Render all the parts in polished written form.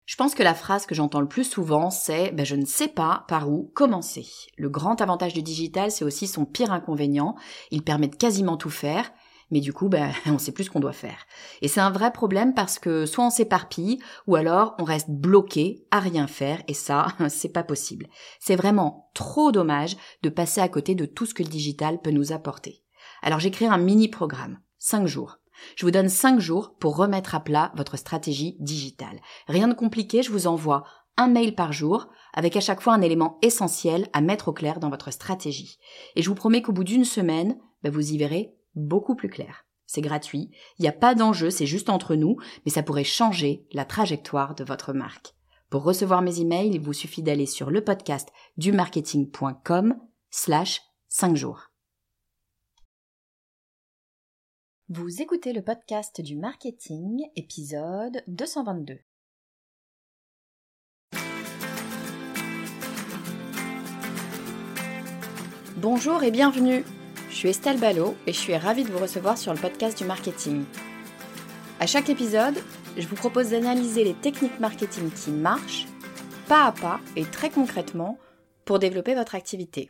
Je pense que la phrase que j'entends le plus souvent, c'est « je ne sais pas par où commencer ». Le grand avantage du digital, c'est aussi son pire inconvénient. Il permet de quasiment tout faire, mais du coup, on ne sait plus ce qu'on doit faire. Et c'est un vrai problème parce que soit on s'éparpille, ou alors on reste bloqué à rien faire, et ça, c'est pas possible. C'est vraiment trop dommage de passer à côté de tout ce que le digital peut nous apporter. Alors j'ai créé un mini-programme, 5 jours. Je vous donne 5 jours pour remettre à plat votre stratégie digitale. Rien de compliqué, je vous envoie un mail par jour avec à chaque fois un élément essentiel à mettre au clair dans votre stratégie. Et je vous promets qu'au bout d'une semaine, vous y verrez beaucoup plus clair. C'est gratuit, il n'y a pas d'enjeu, c'est juste entre nous, mais ça pourrait changer la trajectoire de votre marque. Pour recevoir mes emails, il vous suffit d'aller sur le podcast dumarketing.com/5 jours. Vous écoutez le podcast du marketing, épisode 222. Bonjour et bienvenue. Je suis Estelle Ballot et je suis ravie de vous recevoir sur le podcast du marketing. À chaque épisode, je vous propose d'analyser les techniques marketing qui marchent, pas à pas et très concrètement, pour développer votre activité.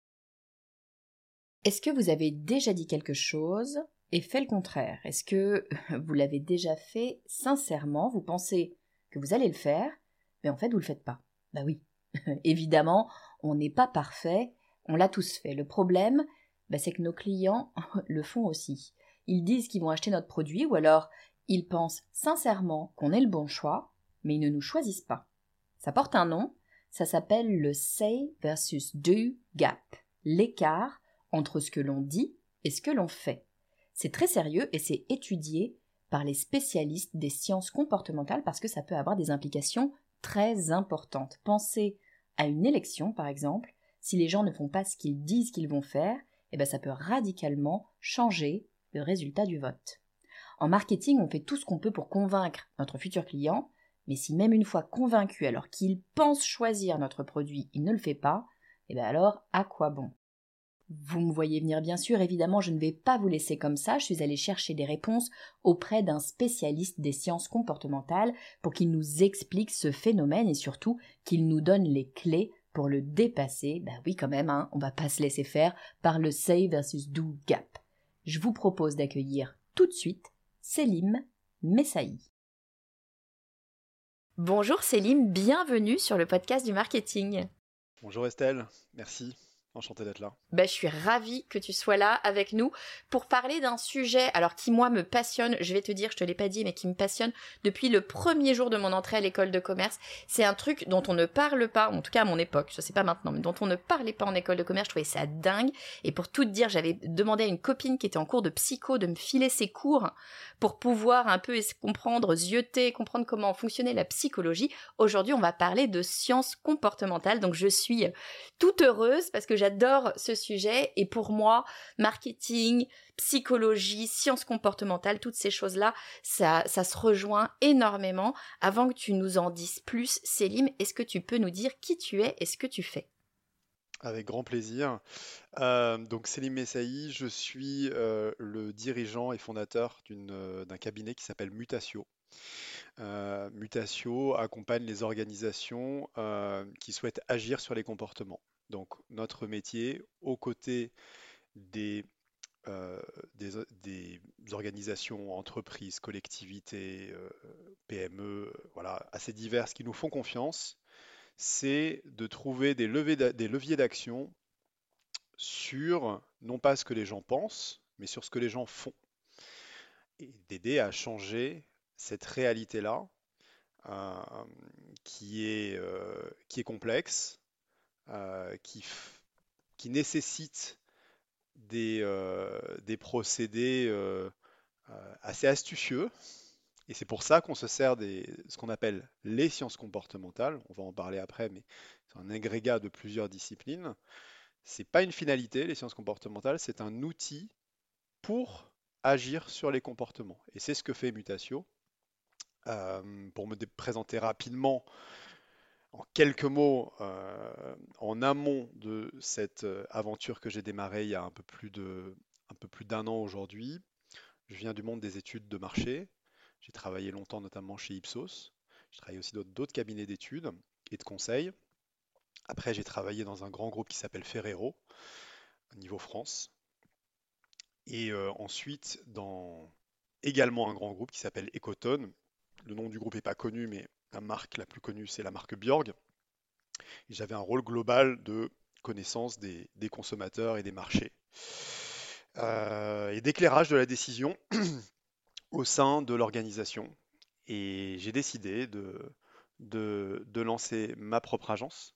Est-ce que vous avez déjà dit quelque chose et fait le contraire? Est-ce que vous l'avez déjà fait sincèrement? Vous pensez que vous allez le faire, mais en fait vous le faites pas. Oui, évidemment, on n'est pas parfait, on l'a tous fait. Le problème, c'est que nos clients le font aussi. Ils disent qu'ils vont acheter notre produit ou alors ils pensent sincèrement qu'on est le bon choix, mais ils ne nous choisissent pas. Ça porte un nom, ça s'appelle le say versus do gap, l'écart entre ce que l'on dit et ce que l'on fait. C'est très sérieux et c'est étudié par les spécialistes des sciences comportementales parce que ça peut avoir des implications très importantes. Pensez à une élection, par exemple. Si les gens ne font pas ce qu'ils disent qu'ils vont faire, ça peut radicalement changer le résultat du vote. En marketing, on fait tout ce qu'on peut pour convaincre notre futur client, mais si même une fois convaincu alors qu'il pense choisir notre produit, il ne le fait pas, alors à quoi bon? Vous me voyez venir bien sûr, évidemment je ne vais pas vous laisser comme ça, je suis allée chercher des réponses auprès d'un spécialiste des sciences comportementales pour qu'il nous explique ce phénomène et surtout qu'il nous donne les clés pour le dépasser. Oui quand même, on va pas se laisser faire par le say versus do gap. Je vous propose d'accueillir tout de suite Selim Messaï. Bonjour Selim, bienvenue sur le podcast du marketing. Bonjour Estelle, merci, enchanté d'être là. Je suis ravie que tu sois là avec nous pour parler d'un sujet qui moi me passionne, je vais te dire, je te l'ai pas dit, mais qui me passionne depuis le premier jour de mon entrée à l'école de commerce. C'est un truc dont on ne parle pas, en tout cas à mon époque, je sais pas maintenant, mais dont on ne parlait pas en école de commerce, je trouvais ça dingue. Et pour tout te dire, j'avais demandé à une copine qui était en cours de psycho de me filer ses cours pour pouvoir un peu comprendre, zioter, comprendre comment fonctionnait la psychologie. Aujourd'hui, on va parler de sciences comportementales, donc je suis toute heureuse parce que j'adore ce sujet et pour moi, marketing, psychologie, sciences comportementales, toutes ces choses-là, ça se rejoint énormément. Avant que tu nous en dises plus, Selim, est-ce que tu peux nous dire qui tu es et ce que tu fais? Avec grand plaisir. Donc Selim Messaï, je suis le dirigeant et fondateur d'un cabinet qui s'appelle Mutatio. Mutatio accompagne les organisations qui souhaitent agir sur les comportements. Donc notre métier, aux côtés des, euh, des organisations, entreprises, collectivités, PME, voilà, assez diverses qui nous font confiance, c'est de trouver des leviers d'action sur non pas ce que les gens pensent, mais sur ce que les gens font. Et d'aider à changer cette réalité-là euh, qui est complexe, qui nécessite des procédés assez astucieux. Et c'est pour ça qu'on se sert ce qu'on appelle les sciences comportementales. On va en parler après, mais c'est un agrégat de plusieurs disciplines. C'est pas une finalité, les sciences comportementales, c'est un outil pour agir sur les comportements. Et c'est ce que fait Mutatio. Pour me présenter rapidement, en quelques mots, en amont de cette aventure que j'ai démarrée il y a un peu plus d'un an aujourd'hui, je viens du monde des études de marché. J'ai travaillé longtemps, notamment chez Ipsos. Je travaillais aussi dans d'autres cabinets d'études et de conseil. Après, j'ai travaillé dans un grand groupe qui s'appelle Ferrero, au niveau France. Et ensuite, dans également un grand groupe qui s'appelle Ecotone. Le nom du groupe n'est pas connu, mais la marque la plus connue, c'est la marque Bjorg. Et j'avais un rôle global de connaissance des consommateurs et des marchés. Et d'éclairage de la décision au sein de l'organisation. Et j'ai décidé de lancer ma propre agence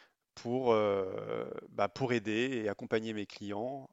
pour aider et accompagner mes clients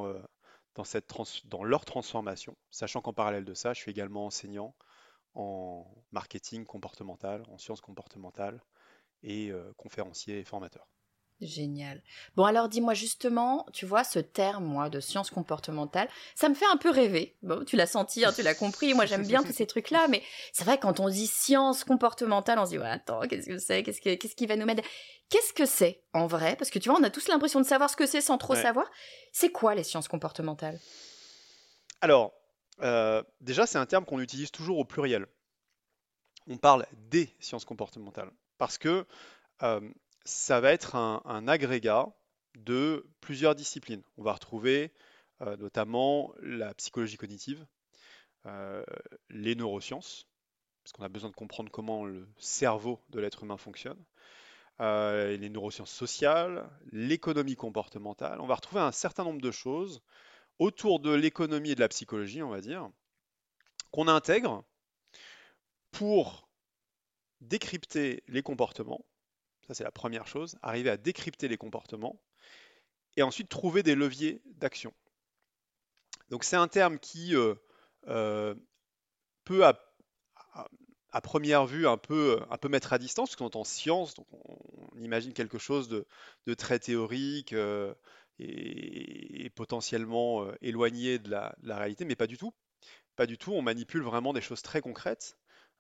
dans leur transformation, sachant qu'en parallèle de ça, je suis également enseignant en marketing comportemental, en sciences comportementales et conférencier et formateur. Génial. Bon, alors dis-moi justement, tu vois, ce terme, moi, de sciences comportementales, ça me fait un peu rêver. Bon, tu l'as senti, hein, tu l'as compris, moi j'aime bien tous ces trucs-là, mais c'est vrai, quand on dit sciences comportementales, on se dit, ouais, attends, qu'est-ce que c'est, qu'est-ce qui va nous mettre... Qu'est-ce que c'est, en vrai? Parce que tu vois, on a tous l'impression de savoir ce que c'est sans trop Ouais. savoir. C'est quoi les sciences comportementales? Alors, déjà, c'est un terme qu'on utilise toujours au pluriel. On parle des sciences comportementales parce que euh, ça va être un agrégat de plusieurs disciplines. On va retrouver notamment la psychologie cognitive, euh, les neurosciences, parce qu'on a besoin de comprendre comment le cerveau de l'être humain fonctionne, les neurosciences sociales, l'économie comportementale. On va retrouver un certain nombre de choses autour de l'économie et de la psychologie, on va dire, qu'on intègre pour décrypter les comportements. Ça, c'est la première chose, arriver à décrypter les comportements et ensuite trouver des leviers d'action. Donc c'est un terme qui euh, peut à première vue un peu mettre à distance, parce qu'on entend science, donc on imagine quelque chose de très théorique et potentiellement éloigné de la réalité, mais pas du tout. Pas du tout, on manipule vraiment des choses très concrètes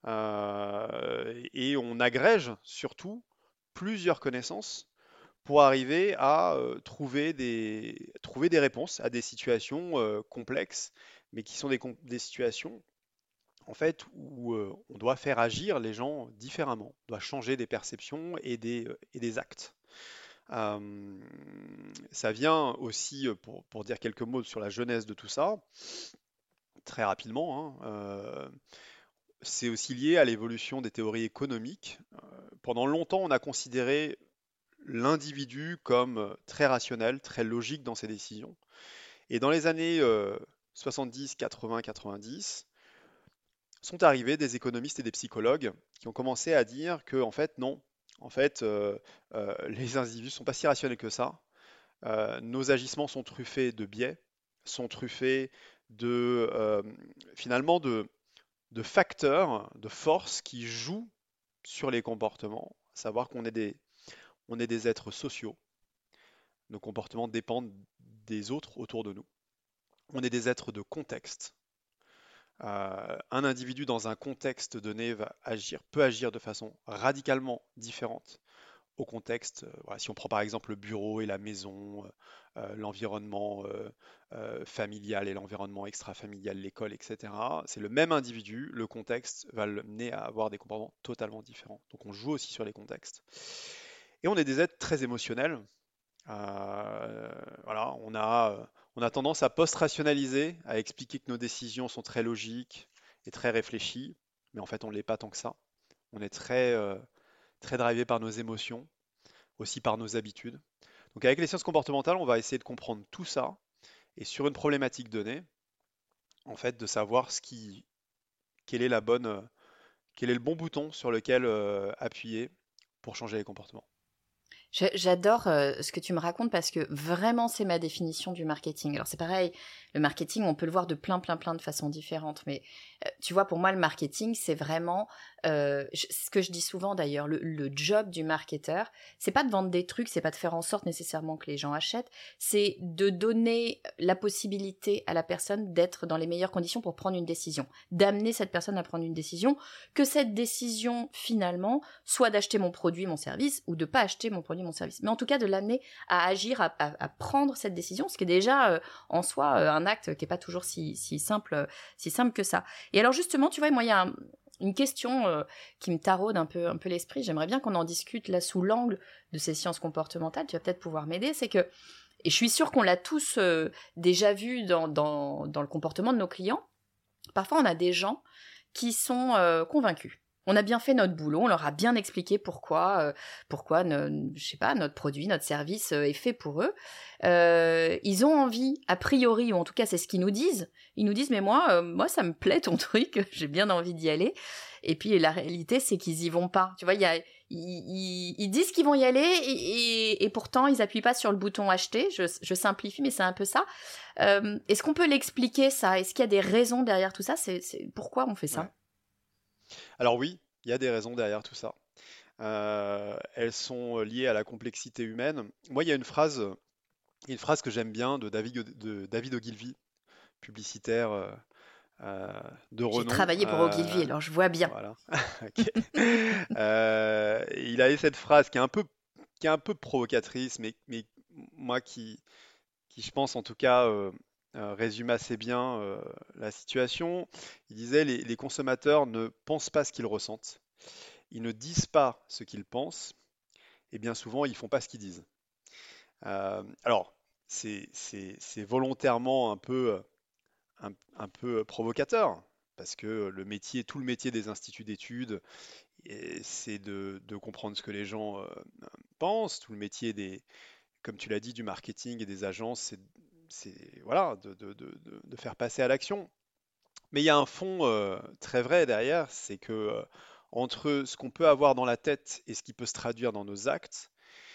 et on agrège surtout plusieurs connaissances pour arriver à trouver des réponses à des situations complexes, mais qui sont des situations en fait où on doit faire agir les gens différemment, on doit changer des perceptions et des actes. Euh, Ça vient aussi, pour dire quelques mots sur la genèse de tout ça, très rapidement, hein, c'est aussi lié à l'évolution des théories économiques. Pendant longtemps, on a considéré l'individu comme très rationnel, très logique dans ses décisions. Et dans les années 70, 80, 90, sont arrivés des économistes et des psychologues qui ont commencé à dire que, en fait, non, en fait, les individus ne sont pas si rationnels que ça. Nos agissements sont truffés de biais, sont truffés de finalement de facteurs, de forces qui jouent sur les comportements, à savoir qu'on est des êtres sociaux. Nos comportements dépendent des autres autour de nous. On est des êtres de contexte. Un individu dans un contexte donné peut agir de façon radicalement différente au contexte. Voilà, si on prend par exemple le bureau et la maison, l'environnement familial et l'environnement extra-familial, l'école, etc., c'est le même individu, le contexte va l'amener à avoir des comportements totalement différents. Donc on joue aussi sur les contextes. Et on est des êtres très émotionnels. Voilà, on a tendance à post-rationaliser, à expliquer que nos décisions sont très logiques et très réfléchies, mais en fait on ne l'est pas tant que ça. On est très drivé par nos émotions, aussi par nos habitudes. Donc avec les sciences comportementales, on va essayer de comprendre tout ça et sur une problématique donnée, en fait, de savoir quel est quel est le bon bouton sur lequel appuyer pour changer les comportements. J'adore ce que tu me racontes parce que vraiment c'est ma définition du marketing. Alors c'est pareil, le marketing on peut le voir de plein de façons différentes, mais tu vois pour moi le marketing c'est vraiment ce que je dis souvent d'ailleurs, le job du marketeur, c'est pas de vendre des trucs, c'est pas de faire en sorte nécessairement que les gens achètent, c'est de donner la possibilité à la personne d'être dans les meilleures conditions pour prendre une décision, d'amener cette personne à prendre une décision, que cette décision finalement soit d'acheter mon produit, mon service, ou de pas acheter mon produit, mon service. Mais en tout cas, de l'amener à agir, à prendre cette décision, ce qui est déjà en soi un acte qui est pas toujours si simple que ça. Et alors justement, tu vois, moi, il y a une question qui me taraude un peu l'esprit. J'aimerais bien qu'on en discute là sous l'angle de ces sciences comportementales. Tu vas peut-être pouvoir m'aider. C'est que, et je suis sûre qu'on l'a tous déjà vu dans le comportement de nos clients. Parfois, on a des gens qui sont convaincus. On a bien fait notre boulot, on leur a bien expliqué pourquoi je sais pas, notre produit, notre service est fait pour eux. Ils ont envie, a priori, ou en tout cas c'est ce qu'ils nous disent. Ils nous disent, mais moi ça me plaît ton truc, j'ai bien envie d'y aller. Et puis la réalité, c'est qu'ils y vont pas. Tu vois, ils disent qu'ils vont y aller et pourtant ils appuient pas sur le bouton acheter. Je simplifie, mais c'est un peu ça. Est-ce qu'on peut l'expliquer ça? Est-ce qu'il y a des raisons derrière tout ça? Pourquoi on fait Ouais. ça? Alors oui, il y a des raisons derrière tout ça. Elles sont liées à la complexité humaine. Moi, il y a une phrase que j'aime bien de David Ogilvy, publicitaire de J'ai renom. travaillé pour Ogilvy, alors je vois bien. Voilà. Ok. Il avait cette phrase qui est un peu provocatrice, mais moi qui je pense en tout cas résume assez bien la situation. Il disait les consommateurs ne pensent pas ce qu'ils ressentent, ils ne disent pas ce qu'ils pensent, et bien souvent ils font pas ce qu'ils disent. Alors c'est volontairement un peu provocateur. Parce que tout le métier des instituts d'études, c'est de comprendre ce que les gens pensent. Tout le métier comme tu l'as dit, du marketing et des agences, voilà, de faire passer à l'action. Mais il y a un fond très vrai derrière, c'est que entre ce qu'on peut avoir dans la tête et ce qui peut se traduire dans nos actes,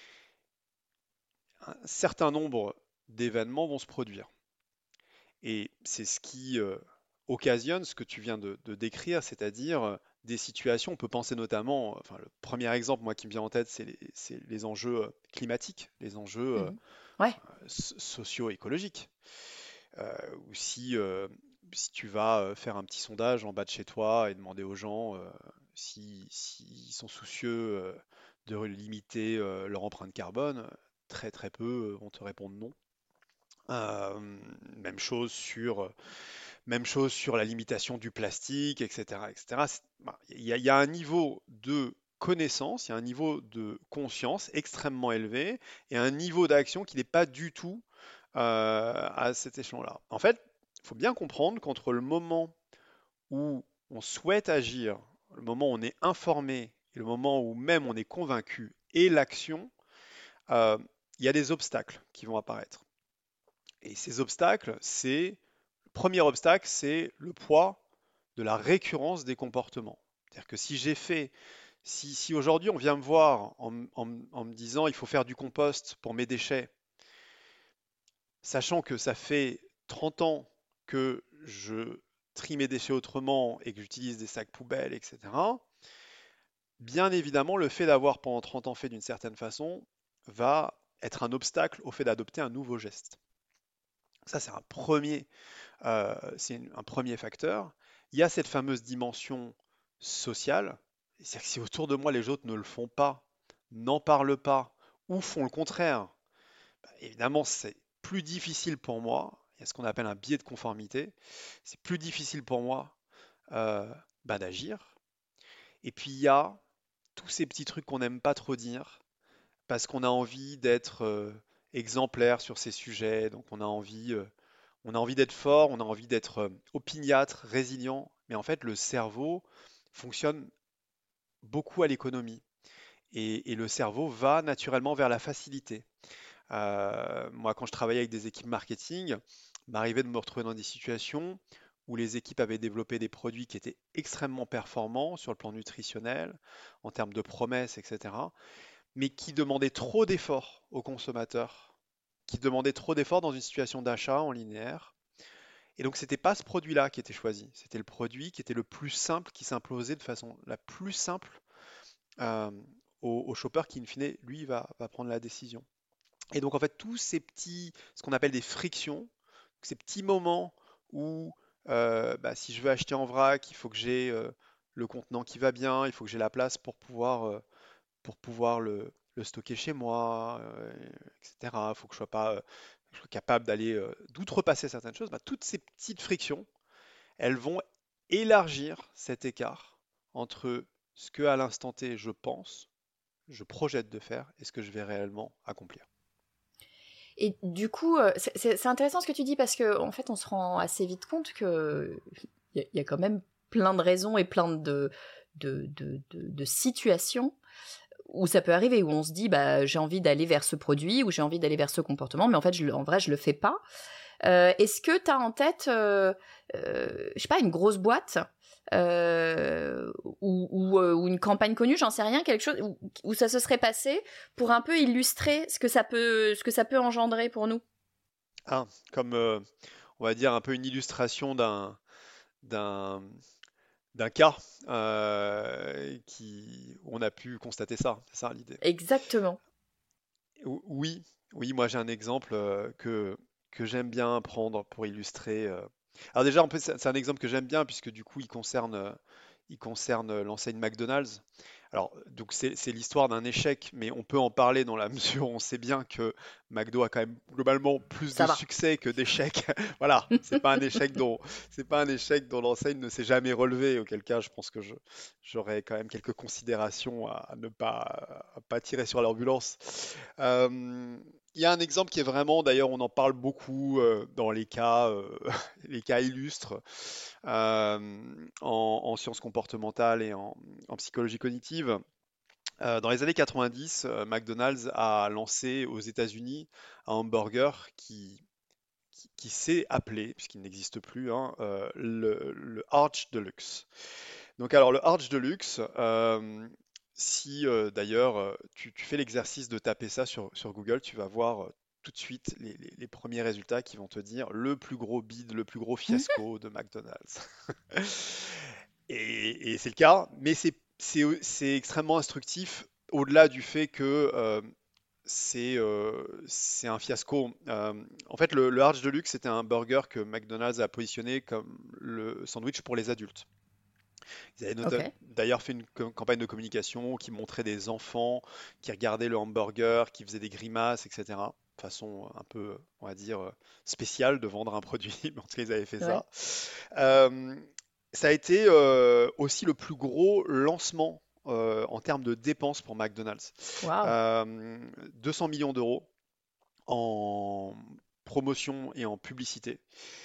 un certain nombre d'événements vont se produire. Et c'est ce qui occasionne ce que tu viens de décrire, c'est-à-dire des situations, on peut penser notamment, enfin le premier exemple, moi qui me vient en tête, c'est les enjeux climatiques, les enjeux Mhm. Ouais. socio-écologiques. Ou si tu vas faire un petit sondage en bas de chez toi et demander aux gens s'ils sont soucieux de limiter leur empreinte carbone, très très peu vont te répondre non. Euh, même chose sur, même chose sur la limitation du plastique, etc., etc. Bah, il y a un niveau de connaissance, il y a un niveau de conscience extrêmement élevé et un niveau d'action qui n'est pas du tout à cet échelon-là. En fait, il faut bien comprendre qu'entre le moment où on souhaite agir, le moment où on est informé et le moment où même on est convaincu et l'action, euh, il y a des obstacles qui vont apparaître. Et ces obstacles, le premier obstacle, c'est le poids de la récurrence des comportements. C'est-à-dire que si aujourd'hui on vient me voir en me disant il faut faire du compost pour mes déchets, sachant que ça fait 30 ans que je trie mes déchets autrement et que j'utilise des sacs poubelles, etc., bien évidemment, le fait d'avoir pendant 30 ans fait d'une certaine façon va être un obstacle au fait d'adopter un nouveau geste. Ça, un premier facteur. Il y a cette fameuse dimension sociale. C'est-à-dire que si autour de moi les autres ne le font pas, n'en parlent pas ou font le contraire, bah, évidemment c'est plus difficile pour moi. Il y a ce qu'on appelle un biais de conformité. C'est plus difficile pour moi euh, d'agir. Et puis il y a tous ces petits trucs qu'on n'aime pas trop dire parce qu'on a envie d'être exemplaire sur ces sujets. Donc on a envie d'être fort, on a envie d'être opiniâtre, résilient, mais en fait, le cerveau fonctionne beaucoup à l'économie. Et le cerveau va naturellement vers la facilité. Moi, quand je travaillais avec des équipes marketing, m'arrivait de me retrouver dans des situations où les équipes avaient développé des produits qui étaient extrêmement performants sur le plan nutritionnel, en termes de promesses, etc., mais qui demandaient trop d'efforts aux consommateurs, qui demandaient trop d'efforts dans une situation d'achat en linéaire. Et donc, c'était pas ce produit-là qui était choisi. C'était le produit qui était le plus simple, qui s'imposait de façon la plus simple euh, au shopper qui, in fine, lui, va prendre la décision. Et donc, en fait, tous ces ce qu'on appelle des frictions, ces petits moments où, bah, si je veux acheter en vrac, il faut que j'ai le contenant qui va bien, il faut que j'ai la place pour pouvoir le stocker chez moi, etc. Il faut que je sois capable d'aller d'outrepasser certaines choses. Bah, toutes ces petites frictions, elles vont élargir cet écart entre ce que à l'instant T je pense, je projette de faire et ce que je vais réellement accomplir. Et du coup, c'est intéressant ce que tu dis parce que en fait, on se rend assez vite compte que il y a quand même plein de raisons et plein de situations où ça peut arriver, où on se dit, bah, j'ai envie d'aller vers ce produit, ou j'ai envie d'aller vers ce comportement, mais en fait, en vrai, je le fais pas. Est-ce que tu as en tête, je sais pas, une grosse boîte ou une campagne connue, j'en sais rien, quelque chose où ça se serait passé pour un peu illustrer ce que ça peut engendrer pour nous? Ah, comme on va dire un peu une illustration d'un d'un cas où on a pu constater ça, c'est ça l'idée. Exactement. Oui, oui, moi j'ai un exemple que j'aime bien prendre pour illustrer. Alors déjà, en fait, c'est un exemple que j'aime bien puisque du coup, il concerne l'enseigne McDonald's. Alors, donc c'est l'histoire d'un échec, mais on peut en parler dans la mesure où on sait bien que McDo a quand même globalement plus Ça de va. succès que d'échecs. Voilà, c'est pas un échec dont l'enseigne ne s'est jamais relevée. Auquel cas, je pense que j'aurais quand même quelques considérations à ne pas, à pas tirer sur l'ambulance. Euh, il y a un exemple qui est vraiment, d'ailleurs, on en parle beaucoup dans les cas illustres en sciences comportementales et en psychologie cognitive. Dans les années 90, McDonald's a lancé aux États-Unis un hamburger qui s'est appelé, puisqu'il n'existe plus, hein, le Arch Deluxe. Donc alors le Arch Deluxe, si d'ailleurs tu fais l'exercice de taper ça sur Google, tu vas voir tout de suite les premiers résultats qui vont te dire le plus gros bid, le plus gros fiasco de McDonald's. Et c'est le cas, mais c'est extrêmement instructif au-delà du fait que c'est un fiasco. En fait, le Arch Deluxe, c'était un burger que McDonald's a positionné comme le sandwich pour les adultes. Ils avaient Ok. d'ailleurs fait une campagne de communication qui montrait des enfants qui regardaient le hamburger, qui faisaient des grimaces, etc. Façon un peu, on va dire, spéciale de vendre un produit, mais en tout cas, ils avaient fait Ouais. ça. Euh, Ça a été aussi le plus gros lancement en termes de dépenses pour McDonald's. Waouh. 200 millions d'euros en promotion et en publicité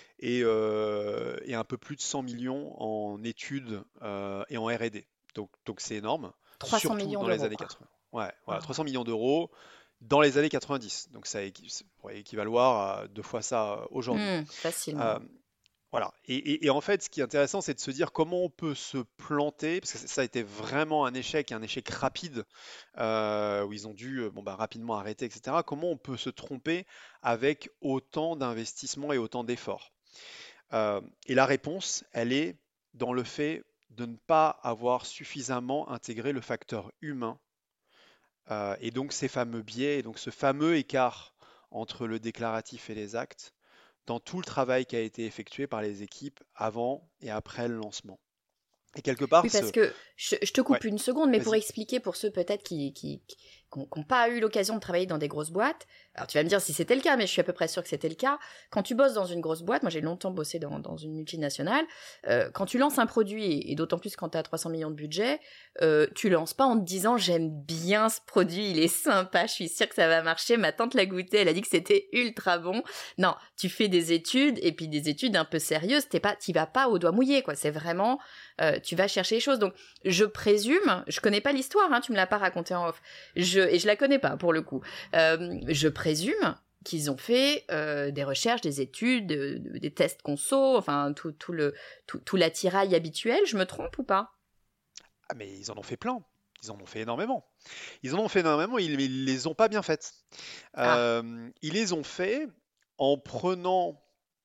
et un peu plus de 100 millions en études et en R&D. Donc c'est énorme, 300 surtout millions dans les d'euros, années quoi. 80. Ouais, voilà, Ah 300 ouais. millions d'euros dans les années 90. Donc ça pourrait équivaloir à deux fois ça aujourd'hui. Euh, Facilement. voilà. Et en fait, ce qui est intéressant, c'est de se dire comment on peut se planter, parce que ça a été vraiment un échec rapide, où ils ont dû bon, bah, rapidement arrêter, etc. Comment on peut se tromper avec autant d'investissements et autant d'efforts? Et la réponse, elle est dans le fait de ne pas avoir suffisamment intégré le facteur humain, et donc ces fameux biais, et donc ce fameux écart entre le déclaratif et les actes dans tout le travail qui a été effectué par les équipes avant et après le lancement. Et quelque Oui, part, parce que je te ouais, coupe une seconde, mais pour vas-y. expliquer pour ceux peut-être qui n'ont pas eu l'occasion de travailler dans des grosses boîtes, alors tu vas me dire si c'était le cas, mais je suis à peu près sûre que c'était le cas. Quand tu bosses dans une grosse boîte, moi j'ai longtemps bossé dans une multinationale, quand tu lances un produit, et d'autant plus quand tu as 300 millions de budget, tu lances pas en te disant j'aime bien ce produit, il est sympa, je suis sûre que ça va marcher, ma tante l'a goûté, elle a dit que c'était ultra bon. Non, tu fais des études, et puis des études un peu sérieuses, t'y vas pas au doigt mouillé, quoi. C'est vraiment tu vas chercher les choses. Donc, je présume, je connais pas l'histoire, hein, tu me l'as pas raconté en off, et je la connais pas pour le coup. Je présume qu'ils ont fait des recherches, des études, des tests conso, enfin tout l'attirail habituel. Je me trompe ou pas? Ah, mais ils en ont fait plein. Ils en ont fait énormément. Ils en ont fait énormément, ils les ont pas bien faites. Ah, Ils les ont fait en prenant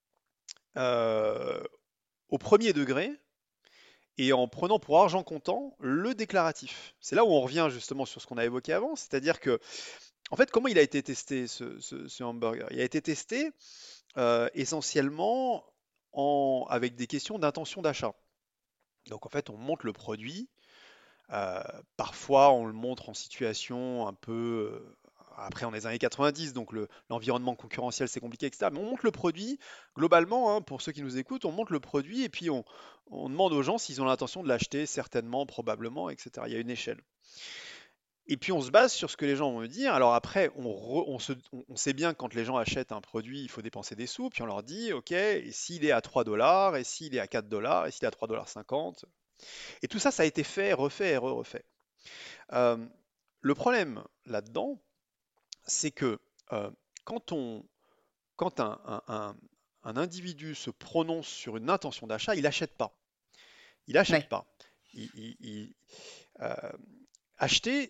au premier degré et en prenant pour argent comptant le déclaratif. C'est là où on revient justement sur ce qu'on a évoqué avant, c'est-à-dire que, en fait, comment il a été testé ce hamburger? Il a été testé essentiellement avec des questions d'intention d'achat. Donc en fait, on monte le produit. Parfois, on le montre en situation après on est dans les années 90, donc l'environnement concurrentiel c'est compliqué, etc. Mais on monte le produit, globalement, hein, pour ceux qui nous écoutent, on monte le produit et puis on demande aux gens s'ils ont l'intention de l'acheter, certainement, probablement, etc. Il y a une échelle. Et puis on se base sur ce que les gens vont me dire. Alors après, on sait bien que quand les gens achètent un produit, il faut dépenser des sous, puis on leur dit, OK, et s'il est à 3 dollars, et s'il est à 4 dollars, et s'il est à 3,50 $. Et tout ça, ça a été fait, refait et refait. Euh, le problème là-dedans, c'est que euh, quand on, quand un individu se prononce sur une intention d'achat, il n'achète pas. Il n'achète Ouais. pas. Euh, Acheter,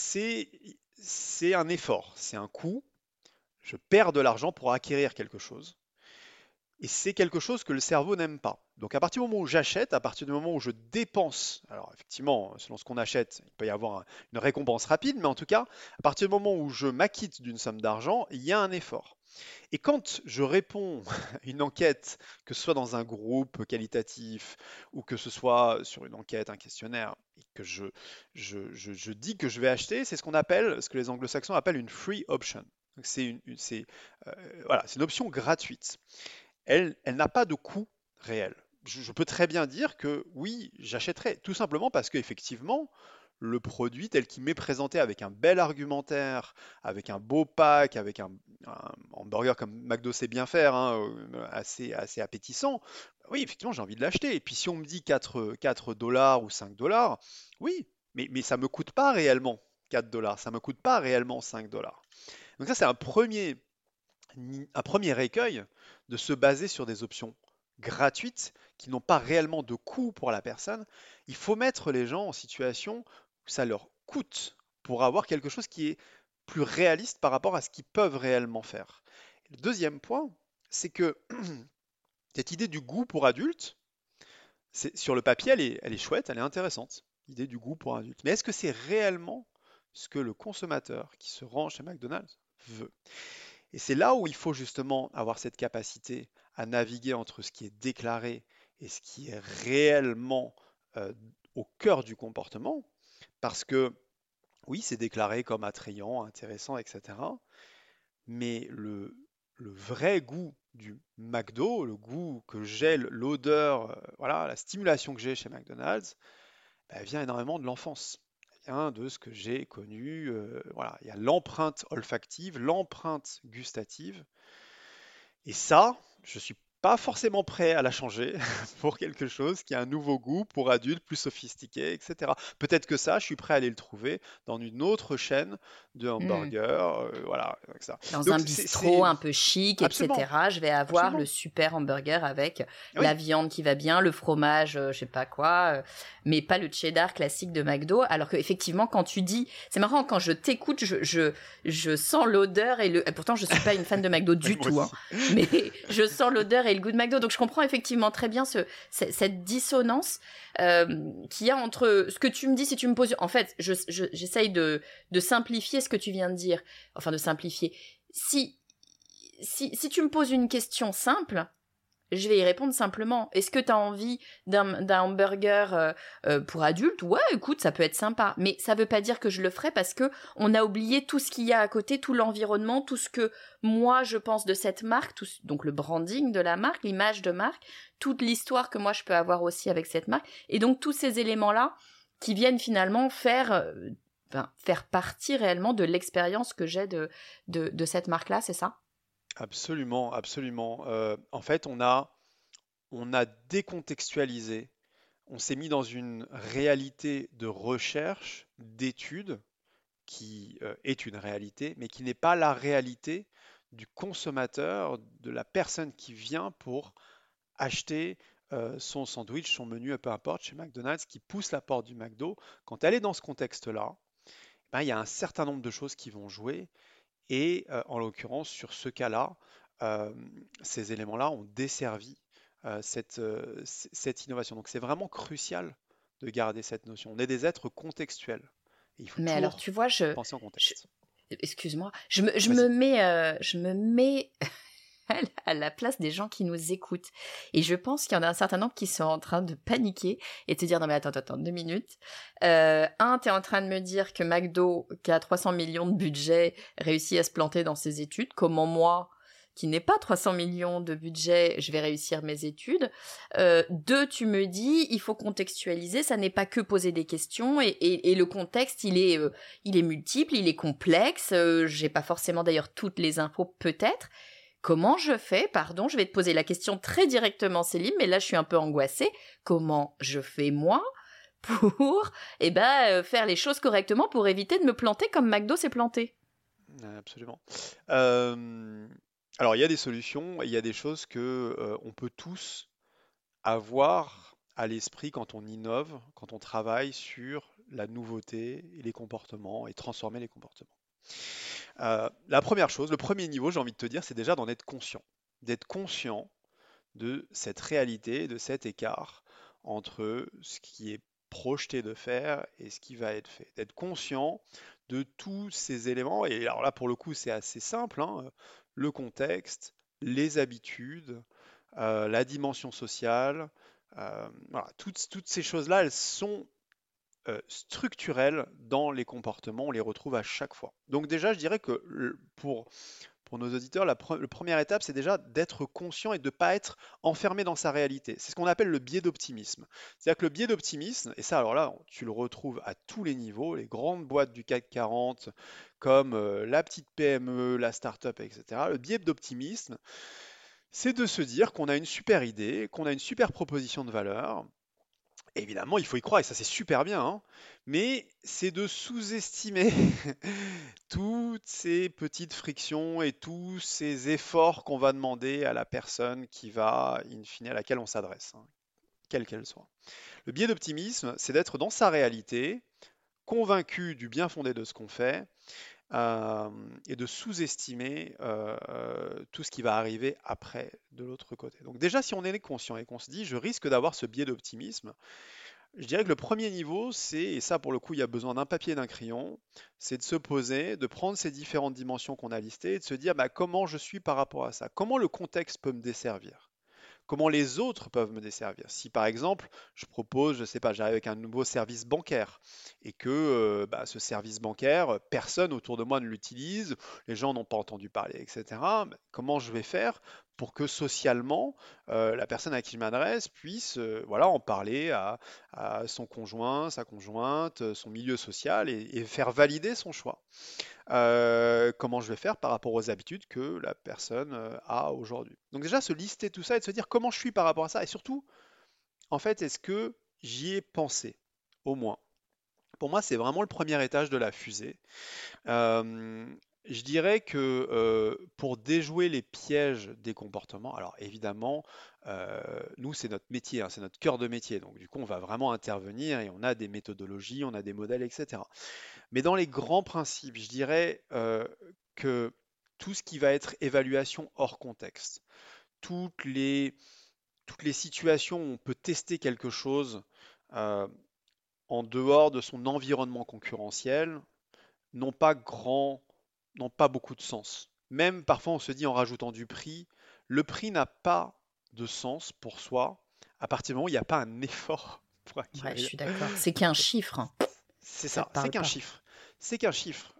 c'est un effort, c'est un coût. Je perds de l'argent pour acquérir quelque chose. Et c'est quelque chose que le cerveau n'aime pas. Donc à partir du moment où j'achète, à partir du moment où je dépense, alors effectivement, selon ce qu'on achète, il peut y avoir une récompense rapide, mais en tout cas, à partir du moment où je m'acquitte d'une somme d'argent, il y a un effort. Et quand je réponds à une enquête, que ce soit dans un groupe qualitatif ou que ce soit sur une enquête, un questionnaire, et que je dis que je vais acheter, c'est ce qu'on appelle, ce que les anglo-saxons appellent une free option. Donc voilà, c'est une option gratuite. Elle n'a pas de coût réel. Je peux très bien dire que oui, j'achèterai, tout simplement parce qu'effectivement, le produit tel qu'il m'est présenté avec un bel argumentaire, avec un beau pack, avec un hamburger comme McDo sait bien faire, hein, assez appétissant, oui, effectivement, j'ai envie de l'acheter. Et puis si on me dit 4 dollars ou 5 dollars, oui, mais ça ne me coûte pas réellement 4 dollars, ça ne me coûte pas réellement 5 dollars. Donc ça, c'est un premier écueil de se baser sur des options gratuites qui n'ont pas réellement de coût pour la personne. Il faut mettre les gens en situation où ça leur coûte pour avoir quelque chose qui est plus réaliste par rapport à ce qu'ils peuvent réellement faire. Le deuxième point, c'est que cette idée du goût pour adultes, sur le papier, elle est chouette, elle est intéressante, l'idée du goût pour adultes. Mais est-ce que c'est réellement ce que le consommateur qui se rend chez McDonald's veut? Et c'est là où il faut justement avoir cette capacité à naviguer entre ce qui est déclaré et ce qui est réellement euh, au cœur du comportement, parce que oui, c'est déclaré comme attrayant, intéressant, etc. Mais le vrai goût du McDo, le goût que j'ai, l'odeur, voilà, la stimulation que j'ai chez McDonald's, bah, elle vient énormément de l'enfance. Elle vient de ce que j'ai connu. Voilà, il y a l'empreinte olfactive, l'empreinte gustative. Et ça, je suis pas forcément prêt à la changer pour quelque chose qui a un nouveau goût pour adultes, plus sophistiqué, etc. Peut-être que ça, je suis prêt à aller le trouver dans une autre chaîne de Hmm. hamburgers, voilà, avec ça. Dans un Donc bistrot un peu chic, absolument, etc. Je vais avoir le absolument, super hamburger avec la oui, viande qui va bien, le fromage, je sais pas quoi, mais pas le cheddar classique de McDo. Alors que effectivement, quand tu dis, c'est marrant, quand je t'écoute, je sens l'odeur et pourtant je suis pas une fan de McDo oui, du moi tout, hein, aussi. mais je sens l'odeur et le goût de McDo. Donc je comprends effectivement très bien cette dissonance qu'il y a entre ce que tu me dis, si tu me poses, en fait, j'essaye de simplifier ce que tu viens de dire, enfin de simplifier. Si tu me poses une question simple, je vais y répondre simplement. Est-ce que tu as envie d'un hamburger pour adultes? Ouais, écoute, ça peut être sympa. Mais ça veut pas dire que je le ferai parce que on a oublié tout ce qu'il y a à côté, tout l'environnement, tout ce que moi je pense de cette marque, donc le branding de la marque, l'image de marque, toute l'histoire que moi je peux avoir aussi avec cette marque. Et donc tous ces éléments-là qui viennent finalement faire partie réellement de l'expérience que j'ai de cette marque-là, c'est ça? Absolument, absolument. En fait, on a décontextualisé, on s'est mis dans une réalité de recherche, d'étude, qui est une réalité, mais qui n'est pas la réalité du consommateur, de la personne qui vient pour acheter son sandwich, son menu, peu importe, chez McDonald's, qui pousse la porte du McDo. Quand elle est dans ce contexte-là, ben, il y a un certain nombre de choses qui vont jouer. Et en l'occurrence, sur ce cas-là, euh, ces éléments-là ont desservi cette innovation. Donc c'est vraiment crucial de garder cette notion. On est des êtres contextuels. Et il faut Mais alors, toujours tu vois, penser en je- contexte. excuse-moi, je me Vas-y. mets, je me mets à la place des gens qui nous écoutent. Et je pense qu'il y en a un certain nombre qui sont en train de paniquer et de se dire non mais attends, 2 minutes. T'es en train de me dire que McDo, qui a 300 millions de budget, réussit à se planter dans ses études. Comment moi, qui n'ai pas 300 millions de budget, je vais réussir mes études. Deux, tu me dis, il faut contextualiser, ça n'est pas que poser des questions et le contexte, il est multiple, il est complexe. J'ai pas forcément d'ailleurs toutes les infos peut-être. Comment je fais, pardon, je vais te poser la question très directement, Céline, mais là je suis un peu angoissée. Comment je fais moi pour faire les choses correctement pour éviter de me planter comme McDo s'est planté? Absolument. Euh, alors, il y a des solutions, et il y a des choses que on peut tous avoir à l'esprit quand on innove, quand on travaille sur la nouveauté et les comportements et transformer les comportements. La première chose, le premier niveau, j'ai envie de te dire, c'est déjà d'en être conscient. D'être conscient de cette réalité, de cet écart entre ce qui est projeté de faire et ce qui va être fait. D'être conscient de tous ces éléments. Et alors là, pour le coup, c'est assez simple, hein. Le contexte, les habitudes, la dimension sociale, voilà, toutes ces choses-là, elles sont structurelles dans les comportements, on les retrouve à chaque fois. Donc déjà, je dirais que pour nos auditeurs, la première étape, c'est déjà d'être conscient et de ne pas être enfermé dans sa réalité. C'est ce qu'on appelle le biais d'optimisme. C'est-à-dire que le biais d'optimisme, et ça, alors là, tu le retrouves à tous les niveaux, les grandes boîtes du CAC 40, comme la petite PME, la start-up, etc. Le biais d'optimisme, c'est de se dire qu'on a une super idée, qu'on a une super proposition de valeur. Évidemment, il faut y croire et ça c'est super bien, hein, mais c'est de sous-estimer toutes ces petites frictions et tous ces efforts qu'on va demander à la personne qui va, in fine, à laquelle on s'adresse, hein, quelle qu'elle soit. Le biais d'optimisme, c'est d'être dans sa réalité, convaincu du bien fondé de ce qu'on fait, euh, et de sous-estimer tout ce qui va arriver après de l'autre côté. Donc déjà, si on est conscient et qu'on se dit, je risque d'avoir ce biais d'optimisme, je dirais que le premier niveau, c'est, et ça pour le coup, il y a besoin d'un papier et d'un crayon, c'est de se poser, de prendre ces différentes dimensions qu'on a listées et de se dire bah, comment je suis par rapport à ça, comment le contexte peut me desservir. Comment les autres peuvent me desservir. Si par exemple, je propose, je sais pas, j'arrive avec un nouveau service bancaire et que bah, ce service bancaire, personne autour de moi ne l'utilise, les gens n'ont pas entendu parler, etc. Bah, comment je vais faire pour que socialement, la personne à qui je m'adresse puisse voilà, en parler à son conjoint, sa conjointe, son milieu social et faire valider son choix. Comment je vais faire par rapport aux habitudes que la personne a aujourd'hui. Donc déjà, se lister tout ça et de se dire comment je suis par rapport à ça. Et surtout, en fait, est-ce que j'y ai pensé, au moins. Pour moi, c'est vraiment le premier étage de la fusée. Euh, je dirais que pour déjouer les pièges des comportements, alors évidemment, nous, c'est notre métier, hein, c'est notre cœur de métier. Donc du coup, on va vraiment intervenir et on a des méthodologies, on a des modèles, etc. Mais dans les grands principes, je dirais que tout ce qui va être évaluation hors contexte, toutes les, toutes les situations où on peut tester quelque chose euh, en dehors de son environnement concurrentiel n'ont pas n'ont pas beaucoup de sens. Même parfois on se dit en rajoutant du prix, le prix n'a pas de sens pour soi à partir du moment où il n'y a pas un effort pour Ouais, je acquérir. suis d'accord. C'est qu'un chiffre, hein. C'est Ça ça, te c'est parle qu'un pas. chiffre. C'est qu'un chiffre.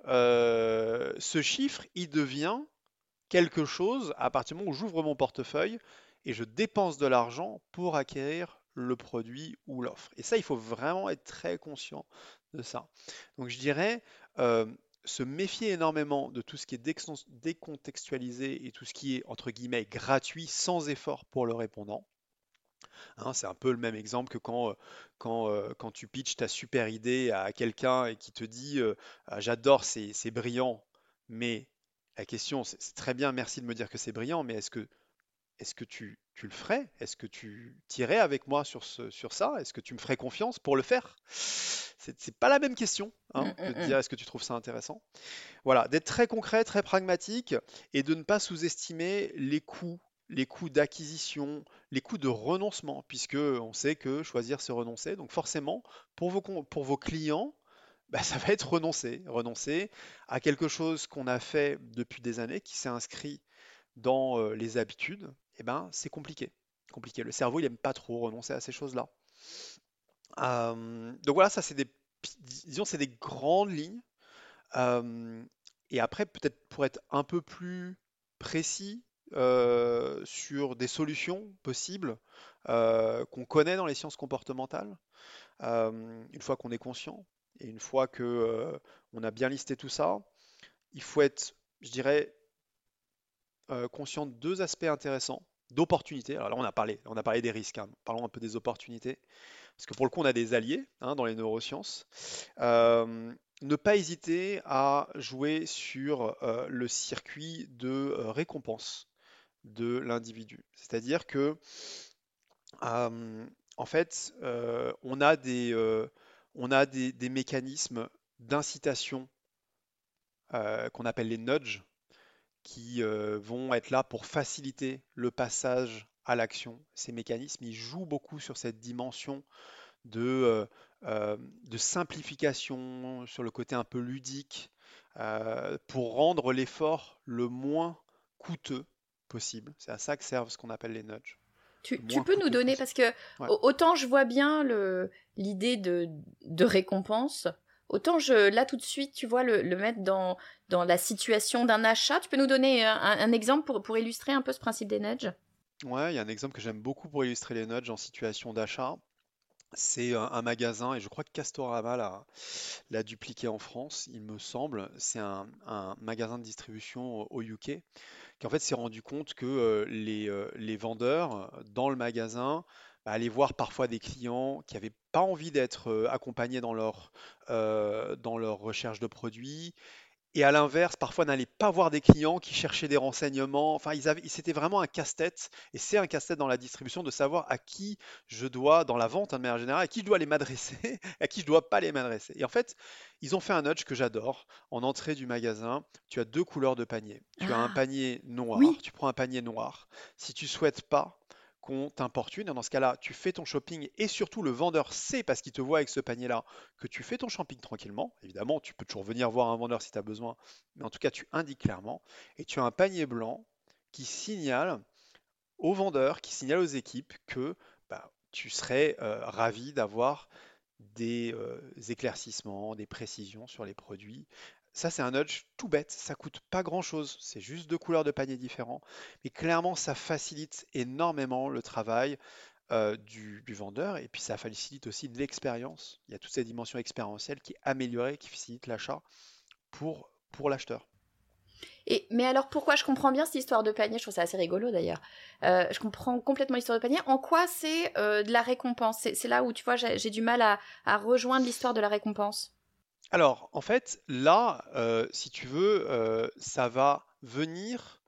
Ce chiffre, il devient quelque chose à partir du moment où j'ouvre mon portefeuille et je dépense de l'argent pour acquérir le produit ou l'offre. Et ça, il faut vraiment être très conscient de ça. Donc je dirais, euh, se méfier énormément de tout ce qui est décontextualisé et tout ce qui est, entre guillemets, gratuit sans effort pour le répondant. Hein, c'est un peu le même exemple que quand tu pitches ta super idée à quelqu'un et qui te dit ah, j'adore, c'est brillant, mais la question c'est très bien, merci de me dire que c'est brillant, mais est-ce que tu le ferais? Est-ce que tu tirais avec moi sur ça? Est-ce que tu me ferais confiance pour le faire? C'est pas la même question, Hum, hein, hum, de te hum. dire est-ce que tu trouves ça intéressant? Voilà, d'être très concret, très pragmatique et de ne pas sous-estimer les coûts d'acquisition, les coûts de renoncement, puisque on sait que choisir, c'est renoncer. Donc forcément, pour vos clients, bah, ça va être renoncer à quelque chose qu'on a fait depuis des années, qui s'est inscrit dans les habitudes, eh ben, c'est compliqué. Compliqué. Le cerveau, il n'aime pas trop renoncer à ces choses-là. Donc voilà, ça, disons, c'est des grandes lignes. Euh, et après, peut-être pour être un peu plus précis sur des solutions possibles qu'on connaît dans les sciences comportementales, une fois qu'on est conscient et une fois que on a bien listé tout ça, il faut être, je dirais, conscient de deux aspects intéressants, d'opportunités. Alors là, on a parlé des risques, hein. Parlons un peu des opportunités, parce que pour le coup, on a des alliés hein, dans les neurosciences. Ne pas hésiter à jouer sur le circuit de récompense de l'individu. C'est-à-dire que, euh, en fait, on a des mécanismes d'incitation qu'on appelle les nudges, qui vont être là pour faciliter le passage à l'action. Ces mécanismes, ils jouent beaucoup sur cette dimension de, de simplification, sur le côté un peu ludique, pour rendre l'effort le moins coûteux possible. C'est à ça que servent ce qu'on appelle les nudges. Le Tu moins peux nous coûteux donner, possible. parce que Ouais. autant je vois bien l'idée de récompense, autant là tout de suite, tu vois, le mettre dans la situation d'un achat. Tu peux nous donner un exemple pour illustrer un peu ce principe des nudges? Ouais, il y a un exemple que j'aime beaucoup pour illustrer les nudges en situation d'achat. C'est un magasin, et je crois que Castorama l'a dupliqué en France, il me semble. C'est un magasin de distribution au UK qui en fait s'est rendu compte que les vendeurs dans le magasin allaient voir parfois des clients qui n'avaient pas envie d'être accompagnés dans leur recherche de produits. Et à l'inverse, parfois n'allaient pas voir des clients qui cherchaient des renseignements. Enfin, c'était vraiment un casse-tête. Et c'est un casse-tête dans la distribution de savoir à qui je dois, dans la vente hein, de manière générale, à qui je dois les m'adresser, à qui je dois pas les m'adresser. Et en fait, ils ont fait un nudge que j'adore. En entrée du magasin, tu as deux couleurs de panier. Tu as un Ah, panier noir. oui. Tu prends un panier noir. Si tu souhaites pas qu'on t'importune, dans ce cas-là, tu fais ton shopping et surtout le vendeur sait, parce qu'il te voit avec ce panier-là, que tu fais ton shopping tranquillement. Évidemment, tu peux toujours venir voir un vendeur si tu as besoin, mais en tout cas, tu indiques clairement. Et tu as un panier blanc qui signale aux vendeurs, qui signale aux équipes que bah, tu serais ravi d'avoir des éclaircissements, des précisions sur les produits. Ça, c'est un nudge tout bête, ça coûte pas grand-chose, c'est juste deux couleurs de panier différents, mais clairement, ça facilite énormément le travail du vendeur et puis ça facilite aussi l'expérience. Il y a toute cette dimension expérientielle qui est améliorée, qui facilite l'achat pour l'acheteur. Mais alors pourquoi je comprends bien cette histoire de panier? Je trouve ça assez rigolo d'ailleurs. Je comprends complètement l'histoire de panier. En quoi c'est de la récompense? C'est là où tu vois j'ai du mal à rejoindre l'histoire de la récompense. Alors, en fait, là, si tu veux, ça va venir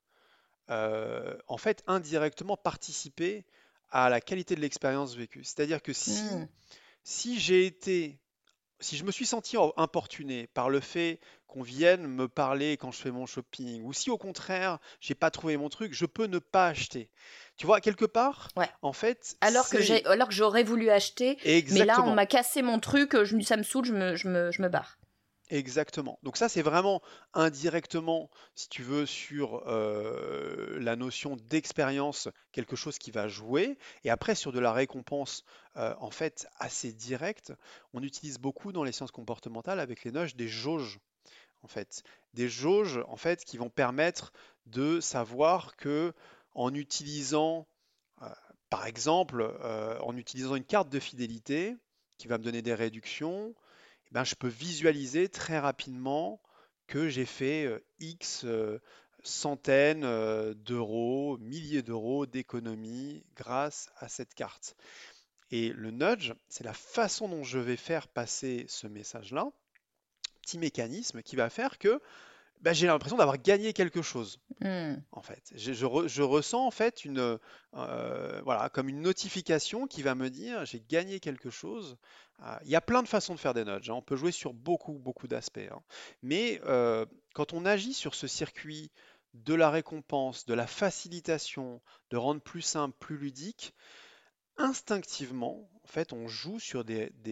en fait indirectement participer à la qualité de l'expérience vécue. C'est-à-dire que Hmm. si j'ai été si je me suis senti importuné par le fait qu'on vienne me parler quand je fais mon shopping, ou si au contraire, j'ai pas trouvé mon truc, je peux ne pas acheter. Tu vois, quelque part, Ouais. en fait, c'est Alors que j'aurais voulu acheter, mais là on exactement. m'a cassé mon truc, ça me saoule, je me barre. Exactement. Donc ça, c'est vraiment indirectement, si tu veux, sur la notion d'expérience, quelque chose qui va jouer. Et après, sur de la récompense, en fait, assez directe, on utilise beaucoup dans les sciences comportementales avec les nudges des jauges, en fait. Des jauges, en fait, qui vont permettre de savoir que en utilisant, euh, par exemple, en utilisant une carte de fidélité qui va me donner des réductions, eh ben, je peux visualiser très rapidement que j'ai fait X centaines d'euros, milliers d'euros d'économies grâce à cette carte. Et le nudge, c'est la façon dont je vais faire passer ce message-là, petit mécanisme qui va faire que bah, j'ai l'impression d'avoir gagné quelque chose. Hmm. En fait, je ressens en fait voilà, comme une notification qui va me dire j'ai gagné quelque chose. Il y a plein de façons de faire des nudges, hein. On peut jouer sur beaucoup d'aspects, hein. Mais quand on agit sur ce circuit de la récompense, de la facilitation, de rendre plus simple, plus ludique, instinctivement, en fait, on joue sur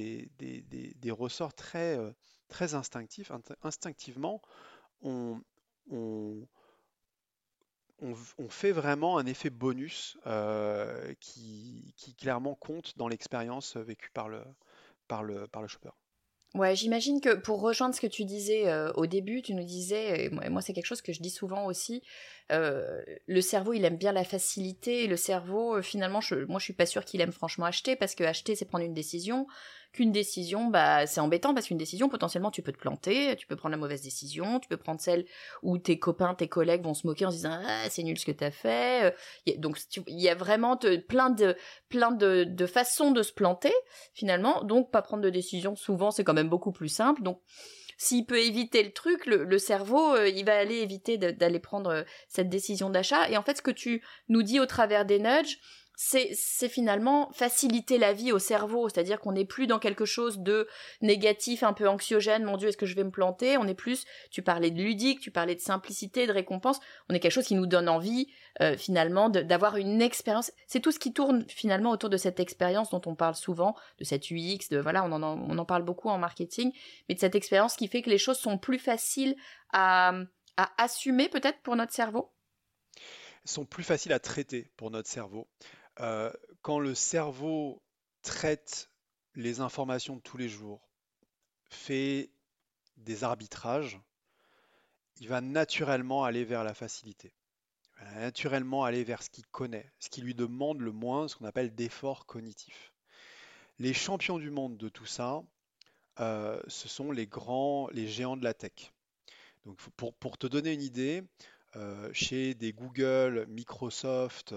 des ressorts très instinctifs. Instinctivement, on, on, on fait vraiment un effet bonus qui clairement compte dans l'expérience vécue par le shopper. Ouais, j'imagine que pour rejoindre ce que tu disais au début, tu nous disais, et moi c'est quelque chose que je dis souvent aussi, le cerveau il aime bien la facilité, et le cerveau finalement, moi je suis pas sûre qu'il aime franchement acheter, parce que acheter c'est prendre une décision, qu'une décision bah c'est embêtant, parce qu'une décision potentiellement tu peux te planter, tu peux prendre la mauvaise décision, tu peux prendre celle où tes copains, tes collègues vont se moquer en se disant ah c'est nul ce que t'as fait, donc il y a vraiment plein de façons de se planter finalement, donc pas prendre de décision, souvent c'est quand même beaucoup plus simple, donc s'il peut éviter le truc, le cerveau, il va aller éviter d'aller prendre cette décision d'achat, et en fait ce que tu nous dis au travers des nudges, c'est finalement faciliter la vie au cerveau, c'est-à-dire qu'on n'est plus dans quelque chose de négatif, un peu anxiogène, mon Dieu, est-ce que je vais me planter, on est plus, tu parlais de ludique, tu parlais de simplicité, de récompense, on est quelque chose qui nous donne envie finalement d'avoir une expérience, c'est tout ce qui tourne finalement autour de cette expérience dont on parle souvent, de cette UX, voilà, on en parle beaucoup en marketing, mais de cette expérience qui fait que les choses sont plus faciles à, à assumer peut-être pour notre cerveau. Sont plus faciles à traiter pour notre cerveau. Euh, Quand le cerveau traite les informations de tous les jours, fait des arbitrages, il va naturellement aller vers la facilité. Il va naturellement aller vers ce qu'il connaît, ce qui lui demande le moins, ce qu'on appelle d'effort cognitif. Les champions du monde de tout ça, ce sont les géants de la tech. Donc, pour te donner une idée, chez des Google, Microsoft,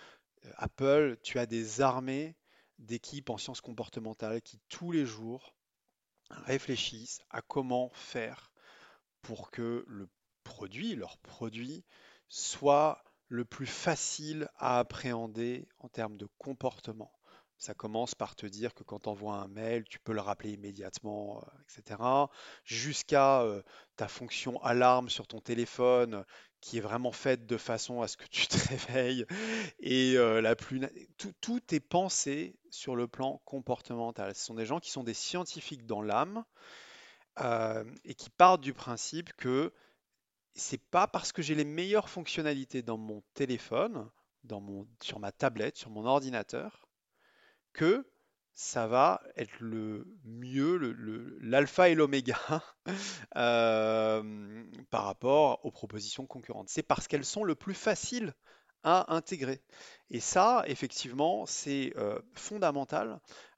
Apple, tu as des armées d'équipes en sciences comportementales qui tous les jours réfléchissent à comment faire pour que leur produit, soit le plus facile à appréhender en termes de comportement. Ça commence par te dire que quand tu envoies un mail, tu peux le rappeler immédiatement, etc. Jusqu'à ta fonction alarme sur ton téléphone qui est vraiment faite de façon à ce que tu te réveilles. Et tout est pensé sur le plan comportemental. Ce sont des gens qui sont des scientifiques dans l'âme et qui partent du principe que c'est pas parce que j'ai les meilleures fonctionnalités dans mon téléphone, sur ma tablette, sur mon ordinateur, que ça va être le mieux, l'alpha et l'oméga par rapport aux propositions concurrentes. C'est parce qu'elles sont le plus faciles à intégrer. Et ça, effectivement, c'est fondamental.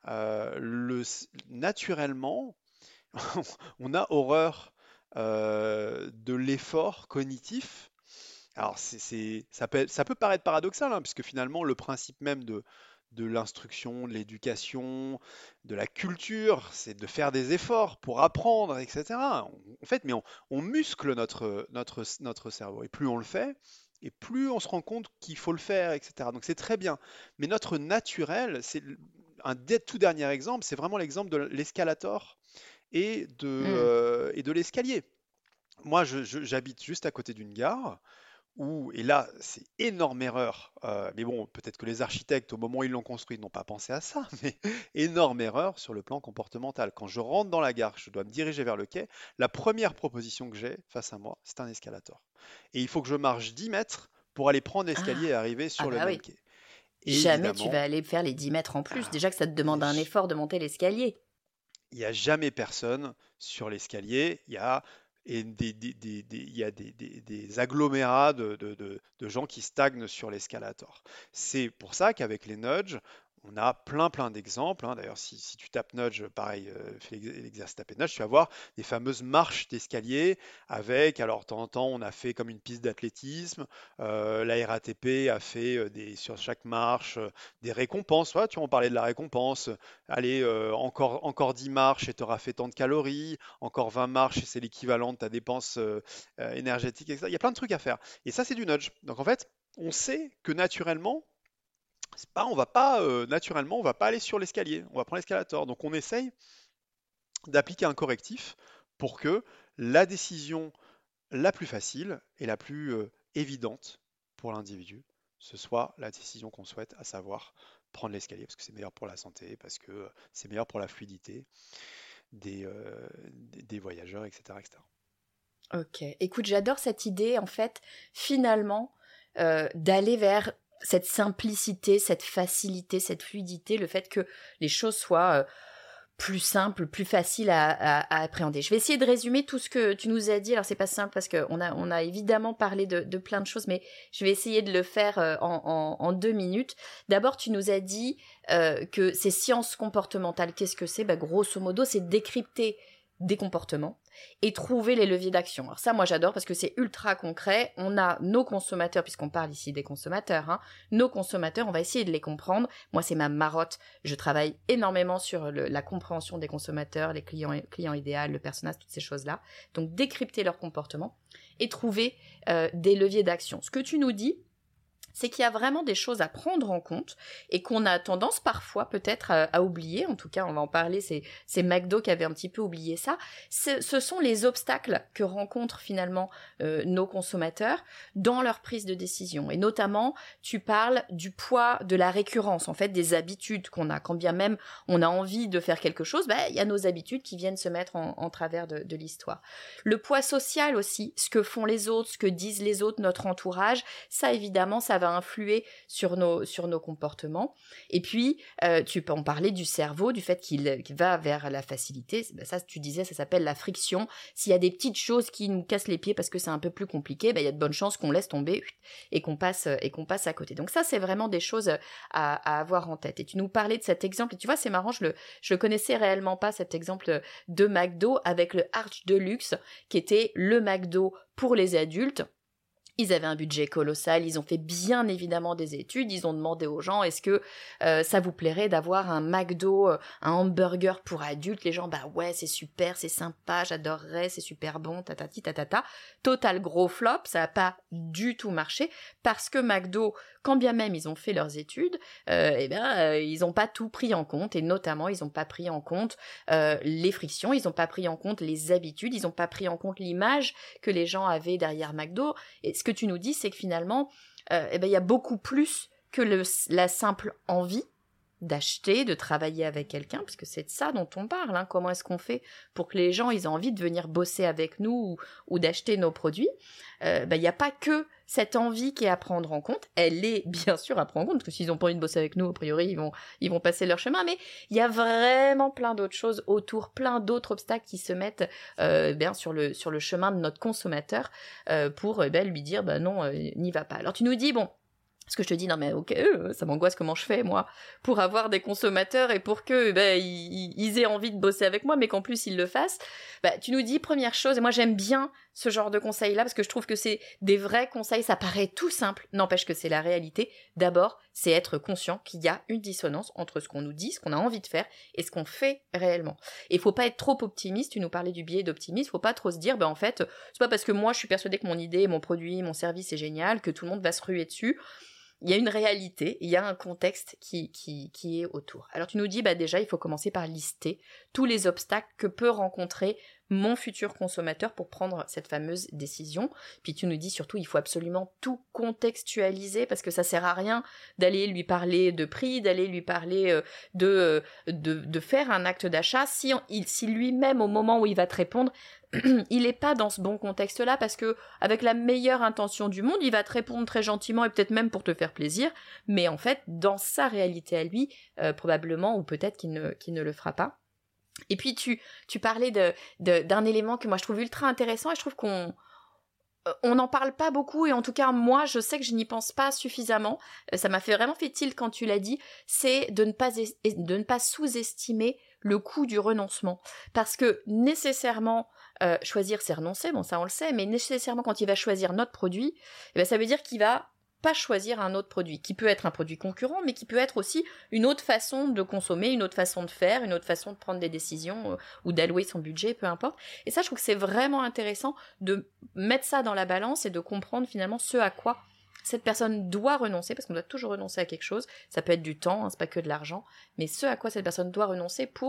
Naturellement, on a horreur de l'effort cognitif. Alors, ça peut paraître paradoxal, hein, puisque finalement, le principe même de l'instruction, de l'éducation, de la culture, c'est de faire des efforts pour apprendre, etc. En fait, mais on muscle notre cerveau. Et plus on le fait, et plus on se rend compte qu'il faut le faire, etc. Donc c'est très bien. Mais notre naturel, tout dernier exemple, c'est vraiment l'exemple de l'escalator Hmm. et de l'escalier. Moi, j'habite juste à côté d'une gare et là, c'est énorme erreur, mais bon, peut-être que les architectes, au moment où ils l'ont construit, n'ont pas pensé à ça, mais énorme erreur sur le plan comportemental. Quand je rentre dans la gare, je dois me diriger vers le quai, la première proposition que j'ai face à moi, c'est un escalator. Et il faut que je marche 10 mètres pour aller prendre l'escalier Ah, et arriver ah sur le bah même oui. quai. Et Jamais tu vas évidemment, aller faire les 10 mètres en plus. ah, Déjà que ça te il demande un effort de monter l'escalier. n'y a jamais personne sur l'escalier. Il y a des agglomérats de gens qui stagnent sur l'escalator. C'est pour ça qu'avec les nudges, on a plein d'exemples, hein. D'ailleurs, si tu tapes nudge, pareil, fais l'exercice taper nudge, tu vas voir des fameuses marches d'escalier avec, alors de temps en temps, on a fait comme une piste d'athlétisme, la RATP a fait sur chaque marche des récompenses. Ouais, tu en parlais de la récompense. Allez, encore 10 marches et tu auras fait tant de calories, encore 20 marches et c'est l'équivalent de ta dépense énergétique, etc. Il y a plein de trucs à faire. Et ça, c'est du nudge. Donc en fait, on sait que naturellement, on va pas aller sur l'escalier, on va prendre l'escalator. Donc on essaye d'appliquer un correctif pour que la décision la plus facile et la plus évidente pour l'individu, ce soit la décision qu'on souhaite, à savoir prendre l'escalier, parce que c'est meilleur pour la santé, parce que c'est meilleur pour la fluidité des voyageurs, etc., etc. Ok. Écoute, j'adore cette idée. En fait, finalement, d'aller vers cette simplicité, cette facilité, cette fluidité, le fait que les choses soient plus simples, plus faciles à appréhender. Je vais essayer de résumer tout ce que tu nous as dit. Alors, c'est pas simple parce qu'on a évidemment parlé de plein de choses, mais je vais essayer de le faire en 2 minutes. D'abord, tu nous as dit que ces sciences comportementales, qu'est-ce que c'est ? Grosso modo, c'est décrypter des comportements et trouver les leviers d'action. Alors ça, moi, j'adore parce que c'est ultra concret. On a nos consommateurs, puisqu'on parle ici des consommateurs, nos consommateurs, on va essayer de les comprendre. Moi, c'est ma marotte. Je travaille énormément sur la compréhension des consommateurs, les clients idéaux, le personnage, toutes ces choses-là. Donc, décrypter leur comportement et trouver des leviers d'action. Ce que tu nous dis, c'est qu'il y a vraiment des choses à prendre en compte et qu'on a tendance parfois peut-être à oublier. En tout cas, on va en parler, c'est McDo qui avait un petit peu oublié ça. Ce sont les obstacles que rencontrent finalement nos consommateurs dans leur prise de décision. Et notamment, tu parles du poids de la récurrence, en fait, des habitudes qu'on a. Quand bien même on a envie de faire quelque chose, il y a nos habitudes qui viennent se mettre en travers de l'histoire. Le poids social aussi, ce que font les autres, ce que disent les autres, notre entourage, ça évidemment, ça va influer sur nos comportements. Et puis, tu peux en parler du cerveau, du fait qu'il va vers la facilité. Ça, tu disais, ça s'appelle la friction. S'il y a des petites choses qui nous cassent les pieds parce que c'est un peu plus compliqué, il y a de bonnes chances qu'on laisse tomber et qu'on passe à côté. Donc ça, c'est vraiment des choses à avoir en tête. Et tu nous parlais de cet exemple. Et tu vois, c'est marrant, je le connaissais réellement pas, cet exemple de McDo avec le Arch Deluxe, qui était le McDo pour les adultes. Ils avaient un budget colossal, ils ont fait bien évidemment des études, ils ont demandé aux gens, est-ce que ça vous plairait d'avoir un McDo, un hamburger pour adultes ? Les gens, ouais, c'est super, c'est sympa, j'adorerais, c'est super bon, tatati tatata. Total gros flop, ça n'a pas du tout marché, parce que McDo, quand bien même ils ont fait leurs études, ils n'ont pas tout pris en compte, et notamment ils n'ont pas pris en compte les frictions, ils n'ont pas pris en compte les habitudes, ils n'ont pas pris en compte l'image que les gens avaient derrière McDo. Et ce que tu nous dis, c'est que finalement, il y a beaucoup plus que la simple envie d'acheter, de travailler avec quelqu'un, parce que c'est de ça dont on parle. Comment est-ce qu'on fait pour que les gens ils aient envie de venir bosser avec nous ou d'acheter nos produits ? Il n'y a pas que cette envie qui est à prendre en compte. Elle est bien sûr à prendre en compte, parce que s'ils n'ont pas envie de bosser avec nous, a priori, ils vont passer leur chemin. Mais il y a vraiment plein d'autres choses autour, plein d'autres obstacles qui se mettent sur le chemin de notre consommateur pour lui dire non, n'y va pas. Alors tu nous dis, bon, parce que je te dis, non mais ok, ça m'angoisse comment je fais, moi, pour avoir des consommateurs et pour que ils aient envie de bosser avec moi, mais qu'en plus ils le fassent. Tu nous dis, première chose, et moi j'aime bien ce genre de conseils-là, parce que je trouve que c'est des vrais conseils, ça paraît tout simple, n'empêche que c'est la réalité. D'abord, c'est être conscient qu'il y a une dissonance entre ce qu'on nous dit, ce qu'on a envie de faire, et ce qu'on fait réellement. Et il faut pas être trop optimiste, tu nous parlais du biais d'optimisme, faut pas trop se dire, en fait, c'est pas parce que moi je suis persuadée que mon idée, mon produit, mon service est génial, que tout le monde va se ruer dessus. Il y a une réalité, il y a un contexte qui est autour. Alors tu nous dis, déjà, il faut commencer par lister tous les obstacles que peut rencontrer mon futur consommateur pour prendre cette fameuse décision. Puis tu nous dis surtout, il faut absolument tout contextualiser, parce que ça sert à rien d'aller lui parler de prix, d'aller lui parler de faire un acte d'achat si lui-même, au moment où il va te répondre, il n'est pas dans ce bon contexte-là, parce que avec la meilleure intention du monde, il va te répondre très gentiment et peut-être même pour te faire plaisir, mais en fait, dans sa réalité à lui, probablement, ou peut-être qu'il ne le fera pas. Et puis tu parlais d'un élément que moi je trouve ultra intéressant, et je trouve qu'on n'en parle pas beaucoup, et en tout cas moi je sais que je n'y pense pas suffisamment. Ça m'a vraiment fait tilt quand tu l'as dit, c'est de ne pas sous-estimer le coût du renoncement, parce que nécessairement choisir c'est renoncer, bon ça on le sait, mais nécessairement quand il va choisir notre produit, ça veut dire qu'il va pas choisir un autre produit, qui peut être un produit concurrent, mais qui peut être aussi une autre façon de consommer, une autre façon de faire, une autre façon de prendre des décisions ou d'allouer son budget, peu importe. Et ça, je trouve que c'est vraiment intéressant de mettre ça dans la balance et de comprendre finalement ce à quoi cette personne doit renoncer, parce qu'on doit toujours renoncer à quelque chose. Ça peut être du temps, c'est pas que de l'argent, mais ce à quoi cette personne doit renoncer pour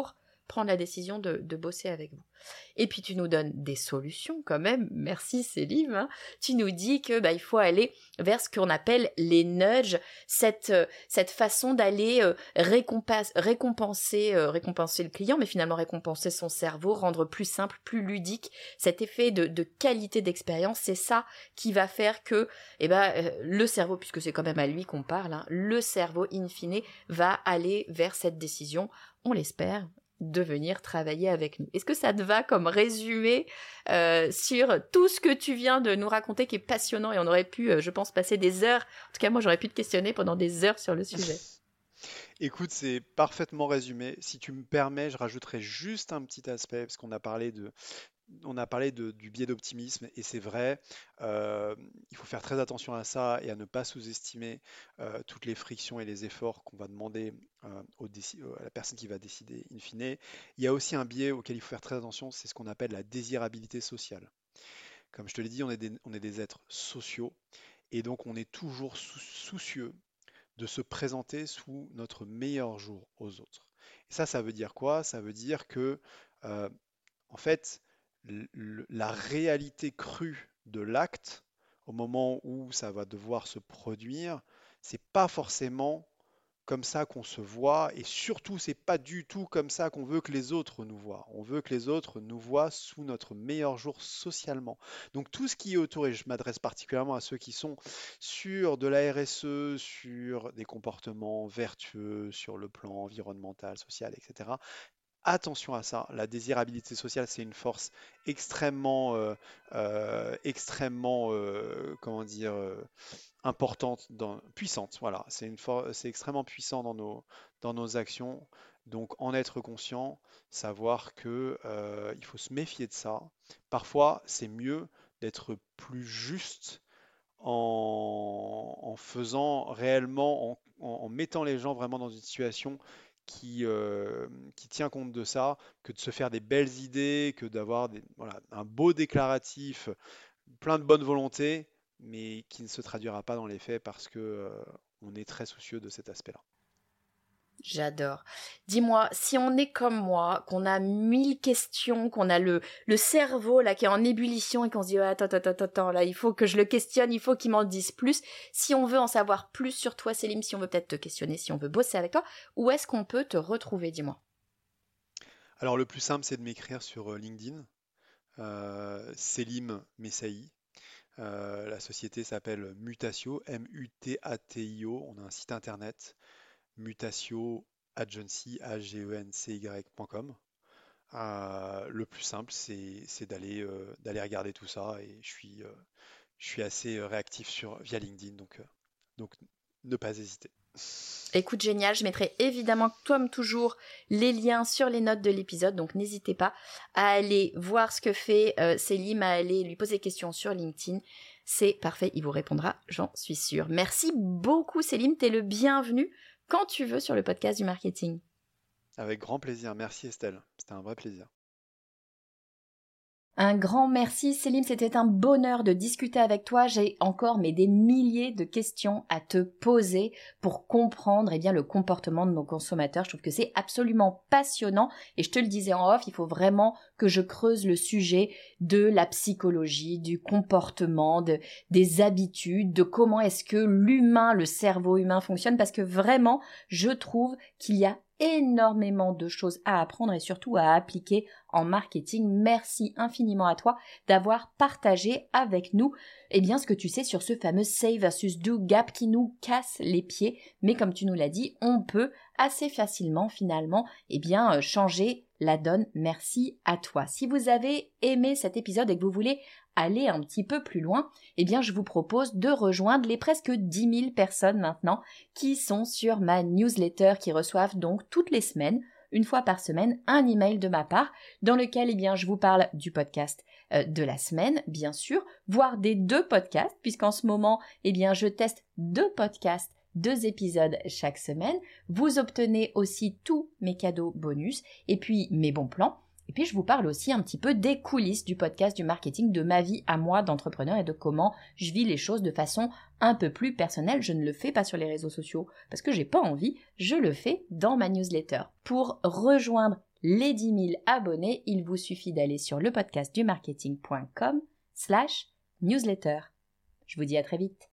prendre la décision de bosser avec vous. Et puis tu nous donnes des solutions quand même, merci Céline, hein. Tu nous dis que il faut aller vers ce qu'on appelle les nudges, cette façon d'aller récompenser le client, mais finalement récompenser son cerveau, rendre plus simple, plus ludique, cet effet de qualité d'expérience, c'est ça qui va faire que le cerveau, puisque c'est quand même à lui qu'on parle, hein, le cerveau in fine va aller vers cette décision, on l'espère, de venir travailler avec nous. Est-ce que ça te va comme résumé sur tout ce que tu viens de nous raconter qui est passionnant et on aurait pu, je pense, passer des heures, en tout cas moi j'aurais pu te questionner pendant des heures sur le sujet. Écoute, c'est parfaitement résumé. Si tu me permets, je rajouterai juste un petit aspect, parce qu'on a parlé du biais d'optimisme, et c'est vrai, il faut faire très attention à ça et à ne pas sous-estimer toutes les frictions et les efforts qu'on va demander à la personne qui va décider in fine. Il y a aussi un biais auquel il faut faire très attention, c'est ce qu'on appelle la désirabilité sociale. Comme je te l'ai dit, on est des êtres sociaux, et donc on est toujours soucieux de se présenter sous notre meilleur jour aux autres. Et ça veut dire quoi? Ça veut dire que, en fait, la réalité crue de l'acte, au moment où ça va devoir se produire, c'est pas forcément comme ça qu'on se voit, et surtout, c'est pas du tout comme ça qu'on veut que les autres nous voient. On veut que les autres nous voient sous notre meilleur jour socialement. Donc tout ce qui est autour, et je m'adresse particulièrement à ceux qui sont sur de la RSE, sur des comportements vertueux, sur le plan environnemental, social, etc. Attention à ça, la désirabilité sociale, c'est une force comment dire, importante, puissante. Voilà, c'est extrêmement puissant dans nos actions. Donc, en être conscient, savoir que il faut se méfier de ça. Parfois, c'est mieux d'être plus juste en faisant réellement, en mettant les gens vraiment dans une situation qui tient compte de ça, que de se faire des belles idées, que d'avoir voilà, un beau déclaratif, plein de bonne volonté, mais qui ne se traduira pas dans les faits parce que on est très soucieux de cet aspect-là. J'adore. Dis-moi, si on est comme moi, qu'on a 1000 questions, qu'on a le cerveau là qui est en ébullition et qu'on se dit attends, là il faut que je le questionne, il faut qu'il m'en dise plus. Si on veut en savoir plus sur toi, Célim, si on veut peut-être te questionner, si on veut bosser avec toi, où est-ce qu'on peut te retrouver, dis-moi? Alors le plus simple, c'est de m'écrire sur LinkedIn, Célim Messaï. La société s'appelle Mutatio, Mutatio. On a un site internet, Mutatio Agency, agency.com. Le plus simple, c'est d'aller regarder tout ça, et je suis assez réactif via LinkedIn, donc ne pas hésiter. Écoute, génial, je mettrai évidemment, comme toujours, les liens sur les notes de l'épisode, donc n'hésitez pas à aller voir ce que fait Célim, à aller lui poser des questions sur LinkedIn. C'est parfait, il vous répondra, j'en suis sûre. Merci beaucoup Célim, t'es le bienvenu quand tu veux sur le podcast du marketing. Avec grand plaisir, merci Estelle, c'était un vrai plaisir. Un grand merci Célim, c'était un bonheur de discuter avec toi. J'ai encore des milliers de questions à te poser pour comprendre le comportement de nos consommateurs. Je trouve que c'est absolument passionnant et je te le disais en off, il faut vraiment que je creuse le sujet de la psychologie, du comportement, des habitudes, de comment est-ce que le cerveau humain fonctionne, parce que vraiment, je trouve qu'il y a énormément de choses à apprendre et surtout à appliquer en marketing. Merci infiniment à toi d'avoir partagé avec nous ce que tu sais sur ce fameux say versus do gap qui nous casse les pieds, mais comme tu nous l'as dit, on peut assez facilement finalement changer la donne. Merci à toi. Si vous avez aimé cet épisode et que vous voulez aller un petit peu plus loin, je vous propose de rejoindre les presque 10 000 personnes maintenant qui sont sur ma newsletter, qui reçoivent donc toutes les semaines, une fois par semaine, un email de ma part dans lequel je vous parle du podcast de la semaine, bien sûr, voire des 2 podcasts, puisqu'en ce moment, je teste 2 podcasts, 2 épisodes chaque semaine. Vous obtenez aussi tous mes cadeaux bonus et puis mes bons plans. Et puis, je vous parle aussi un petit peu des coulisses du podcast du marketing, de ma vie à moi d'entrepreneur et de comment je vis les choses de façon un peu plus personnelle. Je ne le fais pas sur les réseaux sociaux parce que j'ai pas envie, je le fais dans ma newsletter. Pour rejoindre les 10 000 abonnés, il vous suffit d'aller sur lepodcastdumarketing.com/newsletter. Je vous dis à très vite.